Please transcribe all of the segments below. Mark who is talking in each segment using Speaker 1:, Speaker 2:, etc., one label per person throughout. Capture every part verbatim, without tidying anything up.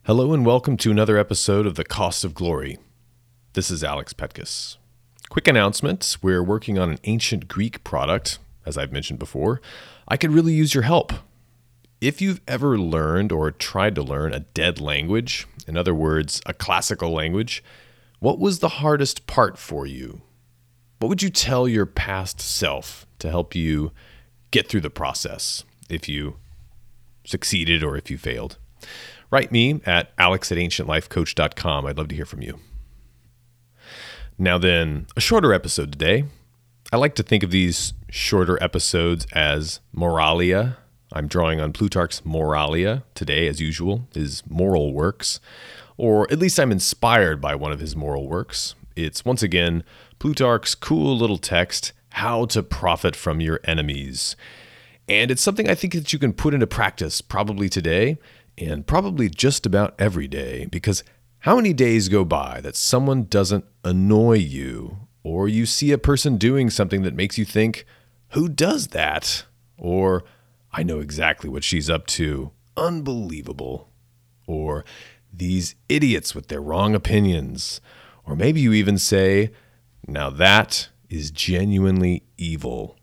Speaker 1: Hello and welcome to another episode of The Cost of Glory. This is Alex Petkus. Quick announcement, we're working on an ancient Greek product, as I've mentioned before. I could really use your help. If you've ever learned or tried to learn a dead language, in other words, a classical language, what was the hardest part for you? What would you tell your past self to help you get through the process, if you succeeded or if you failed? Write me at alex at ancient life coach dot com. I'd love to hear from you. Now then, a shorter episode today. I like to think of these shorter episodes as Moralia. I'm drawing on Plutarch's Moralia today, as usual, his moral works. Or at least I'm inspired by one of his moral works. It's, once again, Plutarch's cool little text, How to Profit from Your Enemies. And it's something I think that you can put into practice probably today, and probably just about every day, because how many days go by that someone doesn't annoy you, or you see a person doing something that makes you think, who does that? Or, I know exactly what she's up to. Unbelievable. Or, these idiots with their wrong opinions. Or maybe you even say, now that is genuinely evil.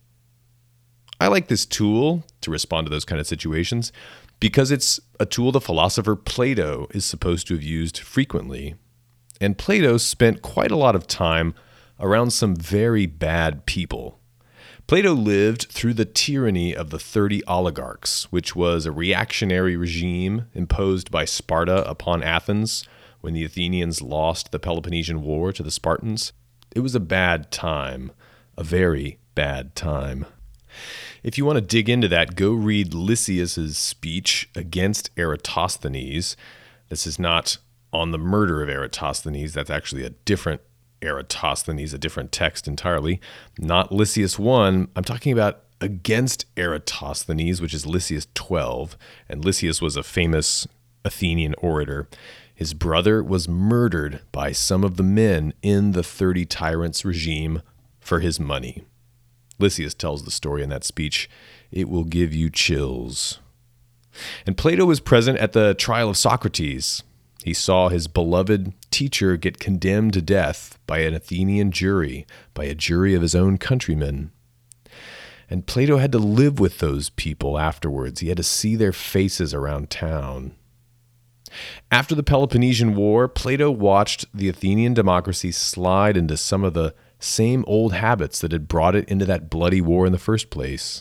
Speaker 1: I like this tool to respond to those kind of situations because it's a tool the philosopher Plato is supposed to have used frequently. And Plato spent quite a lot of time around some very bad people. Plato lived through the tyranny of the thirty oligarchs, which was a reactionary regime imposed by Sparta upon Athens when the Athenians lost the Peloponnesian War to the Spartans. It was a bad time, a very bad time. If you want to dig into that, go read Lysias's speech against Eratosthenes. This is not on the murder of Eratosthenes. That's actually a different Eratosthenes, a different text entirely. Not Lysias one. I'm talking about against Eratosthenes, which is Lysias twelve. And Lysias was a famous Athenian orator. His brother was murdered by some of the men in the thirty tyrants regime for his money. Lysias tells the story in that speech. It will give you chills. And Plato was present at the trial of Socrates. He saw his beloved teacher get condemned to death by an Athenian jury, by a jury of his own countrymen. And Plato had to live with those people afterwards. He had to see their faces around town. After the Peloponnesian War, Plato watched the Athenian democracy slide into some of the same old habits that had brought it into that bloody war in the first place.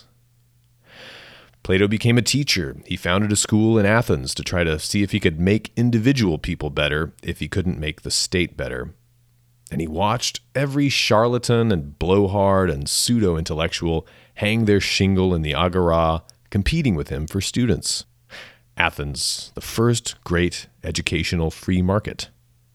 Speaker 1: Plato became a teacher. He founded a school in Athens to try to see if he could make individual people better if he couldn't make the state better. And he watched every charlatan and blowhard and pseudo-intellectual hang their shingle in the agora, competing with him for students. Athens, the first great educational free market.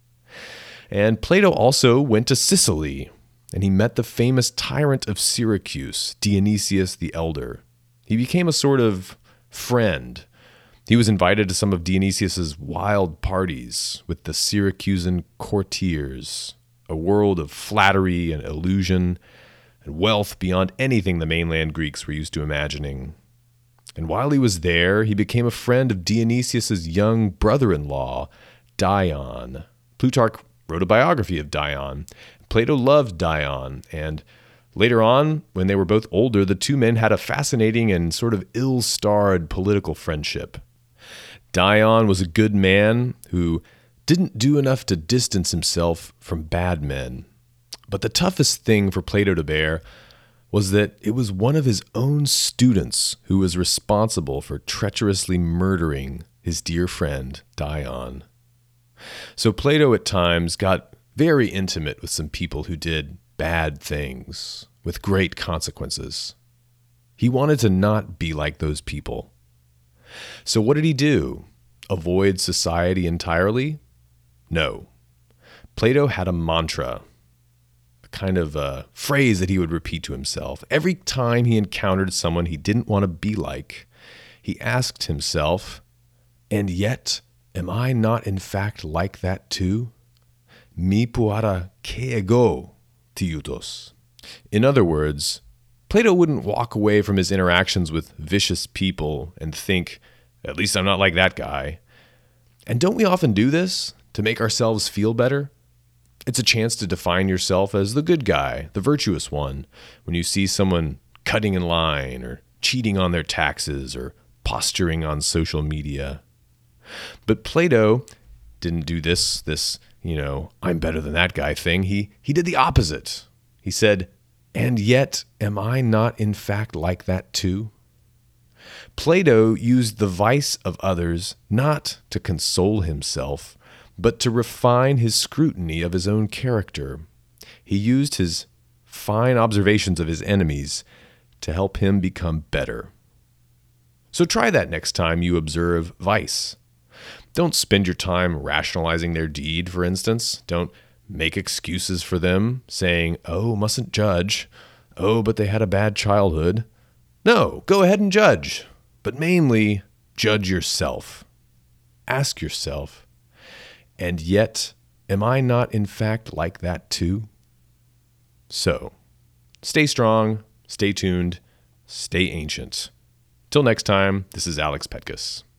Speaker 1: And Plato also went to Sicily, and he met the famous tyrant of Syracuse, Dionysius the Elder. He became a sort of friend. He was invited to some of Dionysius's wild parties with the Syracusan courtiers, a world of flattery and illusion and wealth beyond anything the mainland Greeks were used to imagining. And while he was there, he became a friend of Dionysius's young brother-in-law, Dion. Plutarch wrote a biography of Dion. Plato loved Dion, and later on, when they were both older, the two men had a fascinating and sort of ill-starred political friendship. Dion was a good man who didn't do enough to distance himself from bad men. But the toughest thing for Plato to bear was that it was one of his own students who was responsible for treacherously murdering his dear friend, Dion. So Plato at times got very intimate with some people who did bad things with great consequences. He wanted to not be like those people. So what did he do? Avoid society entirely? No. Plato had a mantra, a kind of a phrase that he would repeat to himself. Every time he encountered someone he didn't want to be like, he asked himself, and yet, am I not in fact like that too? Mi puara ke ego tioutos. In other words, Plato wouldn't walk away from his interactions with vicious people and think, at least I'm not like that guy. And don't we often do this to make ourselves feel better? It's a chance to define yourself as the good guy, the virtuous one, when you see someone cutting in line or cheating on their taxes or posturing on social media. But Plato didn't do this, this, you know, I'm better than that guy thing. He, he did the opposite. He said, and yet am I not in fact like that too? Plato used the vice of others not to console himself, but to refine his scrutiny of his own character. He used his fine observations of his enemies to help him become better. So try that next time you observe vice. Don't spend your time rationalizing their deed, for instance. Don't make excuses for them, saying, oh, mustn't judge. Oh, but they had a bad childhood. No, go ahead and judge. But mainly, judge yourself. Ask yourself, and yet, am I not in fact like that too? So, stay strong, stay tuned, stay ancient. Till next time, this is Alex Petkus.